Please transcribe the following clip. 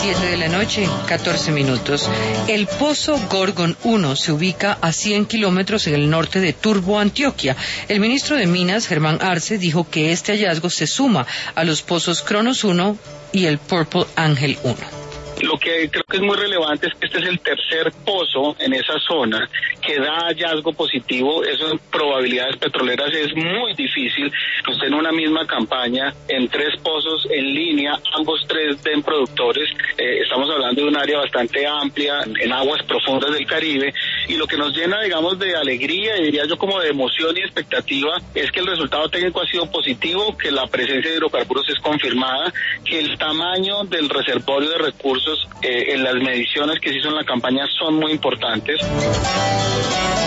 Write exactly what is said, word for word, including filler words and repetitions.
Siete de la noche, catorce minutos. El pozo Gorgon uno se ubica a cien kilómetros en el norte de Turbo, Antioquia. El ministro de Minas, Germán Arce, dijo que este hallazgo se suma a los pozos Cronos uno y el Purple Angel uno. Lo que creo que es muy relevante es que este es el tercer pozo en esa zona que da hallazgo positivo. Eso en probabilidades petroleras es muy difícil. Usted en una misma campaña, en tres pozos en línea, ambos tres den productores. Eh, estamos hablando de un área bastante amplia, en aguas profundas del Caribe. Y lo que nos llena, digamos, de alegría, y diría yo como de emoción y expectativa, es que el resultado técnico ha sido positivo, que la presencia de hidrocarburos es confirmada, que el tamaño del reservorio de recursos Eh, en las mediciones que se hizo en la campaña son muy importantes.